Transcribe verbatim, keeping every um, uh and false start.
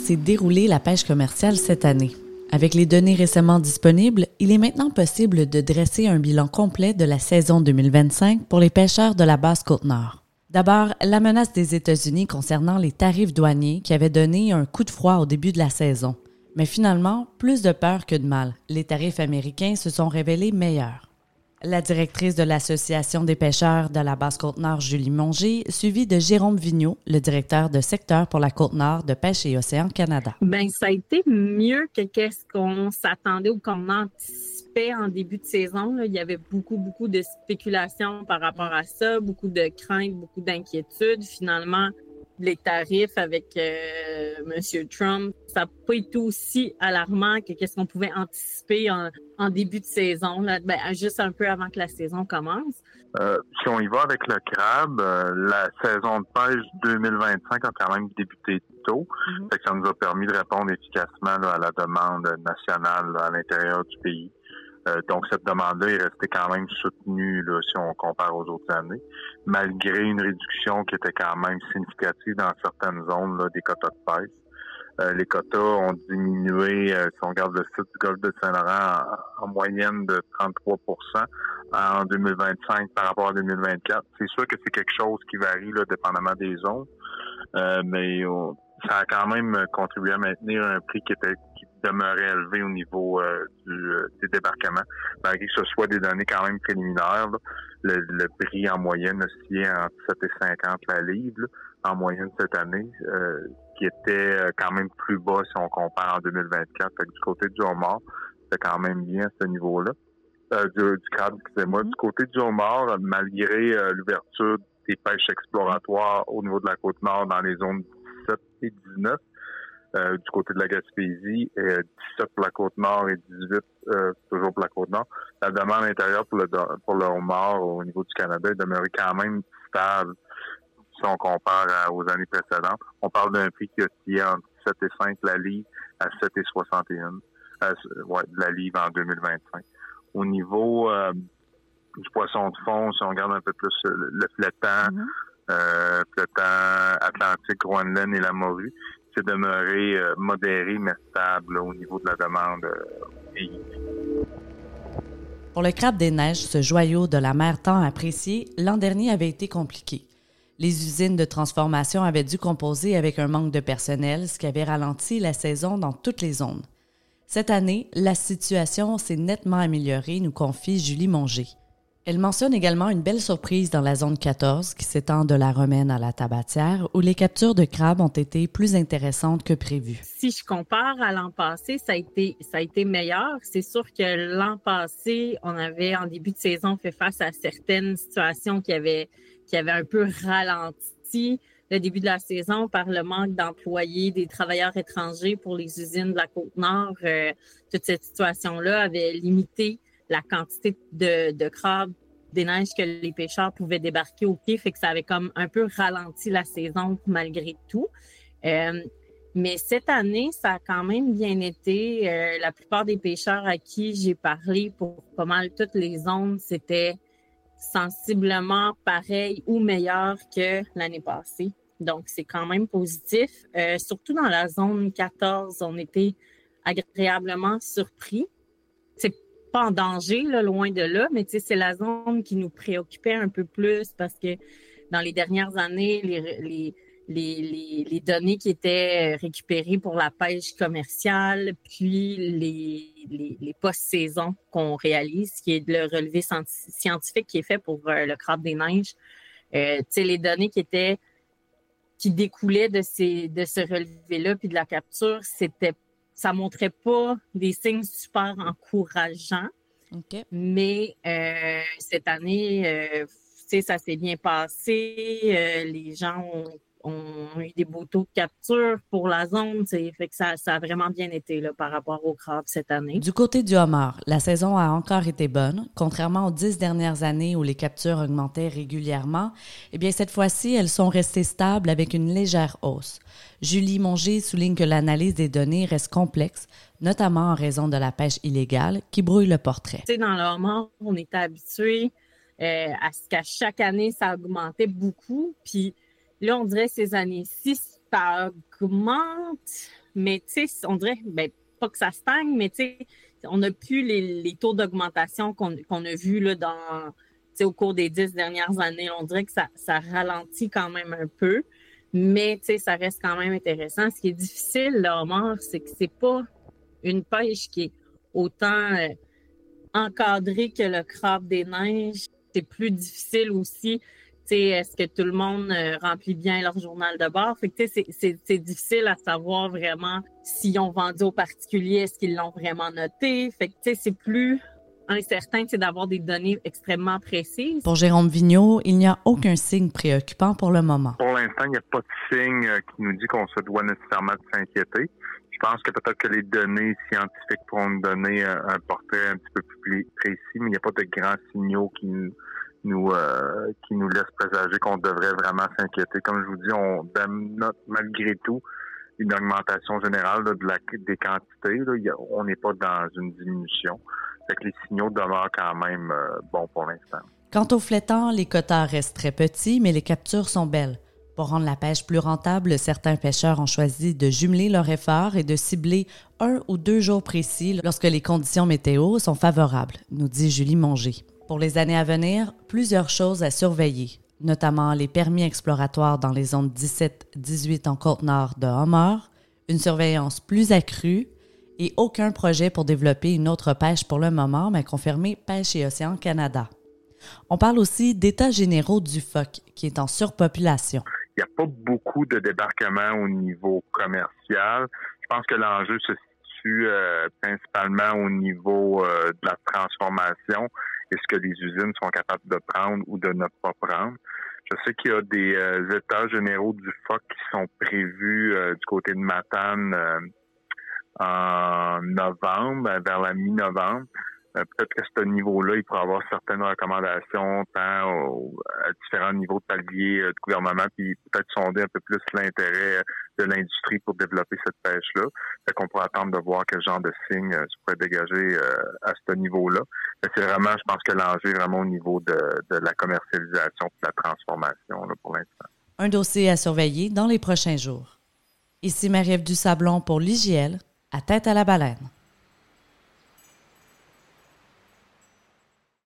s'est déroulée la pêche commerciale cette année? Avec les données récemment disponibles, il est maintenant possible de dresser un bilan complet de la saison deux mille vingt-cinq pour les pêcheurs de la Basse-Côte-Nord. D'abord, la menace des États-Unis concernant les tarifs douaniers qui avaient donné un coup de froid au début de la saison. Mais finalement, plus de peur que de mal, les tarifs américains se sont révélés meilleurs. La directrice de l'Association des pêcheurs de la Basse-Côte-Nord, Julie Monger, suivie de Jérôme Vigneault, le directeur de secteur pour la Côte-Nord de Pêche et Océan Canada. Bien, ça a été mieux que qu'est-ce qu'on s'attendait ou qu'on anticipait en début de saison. Là. Il y avait beaucoup, beaucoup de spéculations par rapport à ça, beaucoup de craintes, beaucoup d'inquiétudes. Finalement, les tarifs avec euh, M. Trump, ça n'a pas été aussi alarmant que qu'est-ce qu'on pouvait anticiper en, en début de saison, là, ben, juste un peu avant que la saison commence. Euh, si on y va avec le crabe, euh, la saison de pêche deux mille vingt-cinq a quand même débuté tôt. Mm-hmm. Fait que ça nous a permis de répondre efficacement là, à la demande nationale là, à l'intérieur du pays. Euh, donc, cette demande-là est restée quand même soutenue là, si on compare aux autres années, malgré une réduction qui était quand même significative dans certaines zones là, des quotas de pêche. Euh, les quotas ont diminué, euh, si on regarde le site du golfe de Saint-Laurent, en, en moyenne de trente-trois pour cent en deux mille vingt-cinq par rapport à deux mille vingt-quatre. C'est sûr que c'est quelque chose qui varie là, dépendamment des zones, euh, mais on, ça a quand même contribué à maintenir un prix qui était qui demeurait élevé au niveau euh, du, euh, des débarquements, malgré que ce soit des données quand même préliminaires. Là, le, le prix en moyenne oscillait entre sept et cinquante la livre là, en moyenne cette année, euh, qui était quand même plus bas si on compare en deux mille vingt-quatre. Fait que du côté du homard, c'est quand même bien à ce niveau-là. Euh, du, du crabe, excusez-moi. Mm-hmm. Du côté du homard, malgré euh, l'ouverture des pêches exploratoires au niveau de la Côte-Nord dans les zones dix-sept et dix-neuf, euh, du côté de la Gaspésie, et dix-sept pour la Côte-Nord et dix-huit euh, toujours pour la Côte-Nord, la demande intérieure pour le, pour le homard au niveau du Canada est demeurée quand même stable si on compare à, aux années précédentes. On parle d'un prix qui oscillait entre sept et cinq la livre à sept et soixante et un euh, ouais, de la livre en deux mille vingt-cinq. Au niveau euh, du poisson de fond, si on regarde un peu plus le, le flétan, mm-hmm. euh, flétan Atlantique, Groenland et la morue, c'est demeuré euh, modéré mais stable là, au niveau de la demande euh, pays. Pour le crabe des neiges, ce joyau de la mer tant apprécié, l'an dernier avait été compliqué. Les usines de transformation avaient dû composer avec un manque de personnel, ce qui avait ralenti la saison dans toutes les zones. Cette année, la situation s'est nettement améliorée, nous confie Julie Monger. Elle mentionne également une belle surprise dans la zone quatorze, qui s'étend de la Romaine à la Tabatière, où les captures de crabes ont été plus intéressantes que prévu. Si je compare à l'an passé, ça a été, ça a été meilleur. C'est sûr que l'an passé, on avait, en début de saison, fait face à certaines situations qui avaient qui avait un peu ralenti le début de la saison par le manque d'employés, des travailleurs étrangers pour les usines de la Côte-Nord. Euh, toute cette situation-là avait limité la quantité de, de crabes des neiges que les pêcheurs pouvaient débarquer au pied, fait que ça avait comme un peu ralenti la saison malgré tout. Euh, mais cette année, ça a quand même bien été. Euh, la plupart des pêcheurs à qui j'ai parlé pour pas mal toutes les zones, c'était sensiblement pareil ou meilleur que l'année passée. Donc, c'est quand même positif. Euh, surtout dans la zone quatorze, on était agréablement surpris. C'est pas en danger, là, loin de là, mais c'est la zone qui nous préoccupait un peu plus parce que dans les dernières années, les, les, les, les, les données qui étaient récupérées pour la pêche commerciale, puis les, les, les post-saisons qu'on réalise, qui est le relevé scientifique qui est fait pour euh, le crabe des neiges. Euh, tu sais, les données qui étaient qui découlaient de ces de ce relevé-là puis de la capture, c'était ça montrait pas des signes super encourageants. Okay. Mais euh, cette année, euh, tu sais, ça s'est bien passé. Euh, les gens ont ont eu des beaux taux de capture pour la zone, fait que ça, ça a vraiment bien été là, par rapport au crabe cette année. Du côté du homard, la saison a encore été bonne. Contrairement aux dix dernières années où les captures augmentaient régulièrement, eh bien cette fois-ci, elles sont restées stables avec une légère hausse. Julie Monger souligne que l'analyse des données reste complexe, notamment en raison de la pêche illégale qui brouille le portrait. Tu sais, dans le homard, on était habitué euh, à ce qu'à chaque année, ça augmentait beaucoup, puis là, on dirait ces années-ci, ça augmente, mais tu sais, on dirait, ben, pas que ça stagne, mais tu sais, on n'a plus les, les taux d'augmentation qu'on, qu'on a vus là, dans, tu sais, au cours des dix dernières années. On dirait que ça, ça ralentit quand même un peu, mais tu sais, ça reste quand même intéressant. Ce qui est difficile, le homard, c'est que c'est pas une pêche qui est autant euh, encadrée que le crabe des neiges. C'est plus difficile aussi. T'sais, est-ce que tout le monde euh, remplit bien leur journal de bord? Fait que c'est, c'est, c'est difficile à savoir vraiment s'ils ont vendu aux particuliers, est-ce qu'ils l'ont vraiment noté? Fait que c'est plus incertain d'avoir des données extrêmement précises. Pour Jérôme Vigneault, il n'y a aucun signe préoccupant pour le moment. Pour l'instant, il n'y a pas de signe qui nous dit qu'on se doit nécessairement de s'inquiéter. Je pense que peut-être que les données scientifiques pourront nous donner un, un portrait un petit peu plus précis, mais il n'y a pas de grands signaux qui nous nous euh, qui nous laisse présager qu'on devrait vraiment s'inquiéter. Comme je vous dis, on note malgré tout une augmentation générale là, de la, des quantités. Là. Il y a, on n'est pas dans une diminution. Fait que les signaux demeurent quand même euh, bons pour l'instant. Quant aux flétans, les quotas restent très petits, mais les captures sont belles. Pour rendre la pêche plus rentable, certains pêcheurs ont choisi de jumeler leurs efforts et de cibler un ou deux jours précis lorsque les conditions météo sont favorables, nous dit Julie Monger. Pour les années à venir, plusieurs choses à surveiller, notamment les permis exploratoires dans les zones dix-sept dix-huit en Côte-Nord de homard, une surveillance plus accrue et aucun projet pour développer une autre pêche pour le moment, mais confirmé Pêche et Océan Canada. On parle aussi d'états généraux du phoque, qui est en surpopulation. Il n'y a pas beaucoup de débarquements au niveau commercial. Je pense que l'enjeu se situe euh, principalement au niveau euh, de la transformation. Est-ce que les usines sont capables de prendre ou de ne pas prendre? Je sais qu'il y a des euh, états généraux du phoque qui sont prévus euh, du côté de Matane euh, en novembre, vers la mi-novembre. Euh, peut-être qu'à ce niveau-là, il pourrait y avoir certaines recommandations tant au, à différents niveaux de paliers euh, de gouvernement, puis peut-être sonder un peu plus l'intérêt de l'industrie pour développer cette pêche-là. Fait qu'on pourrait attendre de voir quel genre de signes euh, se pourrait dégager euh, à ce niveau-là. Mais c'est vraiment, je pense que l'enjeu est vraiment au niveau de, de la commercialisation et de la transformation là, pour l'instant. Un dossier à surveiller dans les prochains jours. Ici Marie-Ève Dusablon pour l'I J L, à Tête à la baleine.